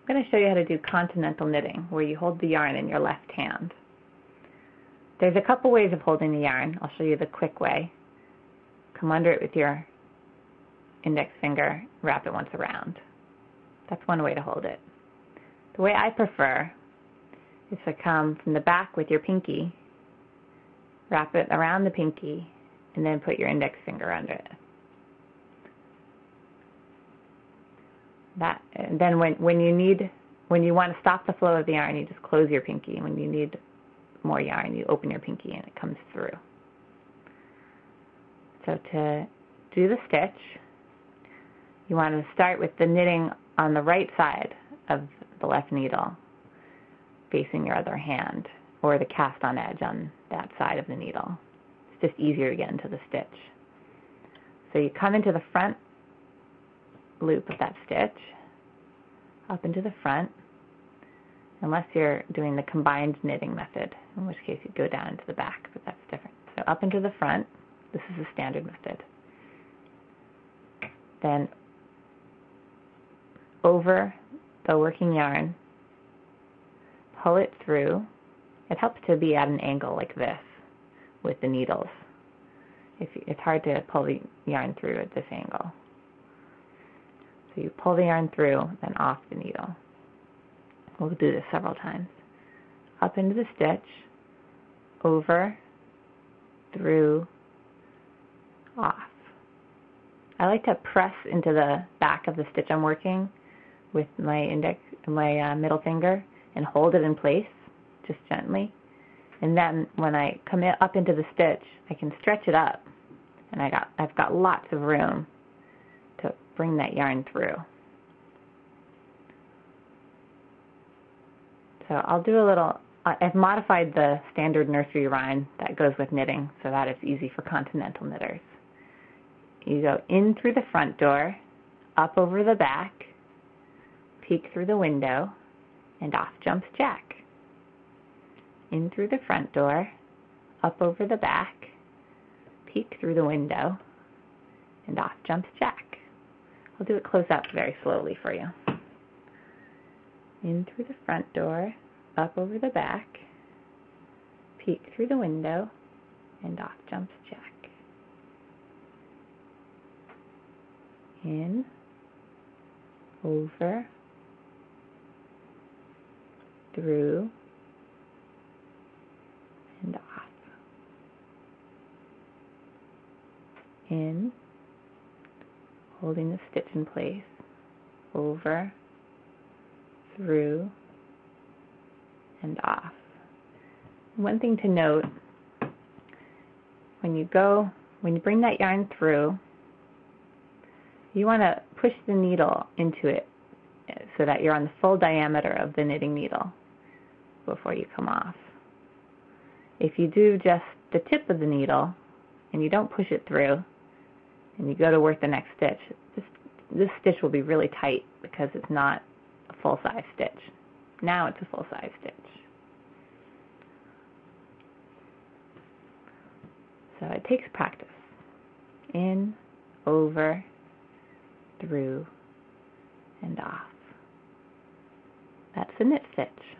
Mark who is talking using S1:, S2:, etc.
S1: I'm going to show you how to do continental knitting, where you hold the yarn in your left hand. There's a couple ways of holding the yarn. I'll show you the quick way. Come under it with your index finger, wrap it once around. That's one way to hold it. The way I prefer is to come from the back with your pinky, wrap it around the pinky, and then put your index finger under it. And then when you want to stop the flow of the yarn, you just close your pinky. When you need more yarn, you open your pinky and it comes through. So to do the stitch, you want to start with the knitting on the right side of the left needle, facing your other hand, or the cast on edge on that side of the needle. It's just easier to get into the stitch. So you come into the front loop of that stitch, up into the front, unless you're doing the combined knitting method, in which case you go down into the back, but that's different. So up into the front, this is the standard method. Then over the working yarn, pull it through. It helps to be at an angle like this with the needles. It's hard to pull the yarn through at this angle. So you pull the yarn through, then off the needle. We'll do this several times. Up into the stitch, over, through, off. I like to press into the back of the stitch I'm working with my middle finger and hold it in place, just gently. And then when I come up into the stitch, I can stretch it up, and I've got lots of room to bring that yarn through. So I'll do a little, I've modified the standard nursery rhyme that goes with knitting so that it's easy for continental knitters. You go in through the front door, up over the back, peek through the window, and off jumps Jack. In through the front door, up over the back, peek through the window, and off jumps Jack. I'll do it close up very slowly for you. In through the front door, up over the back, peek through the window, and off jumps Jack. In, over, through, and off. In, holding the stitch in place, over, through, and off. One thing to note, when you bring that yarn through, you want to push the needle into it so that you're on the full diameter of the knitting needle before you come off. If you do just the tip of the needle and you don't push it through and you go to work the next stitch, this stitch will be really tight because it's not a full-size stitch. Now it's a full-size stitch. So it takes practice. In, over, through, and off. That's a knit stitch.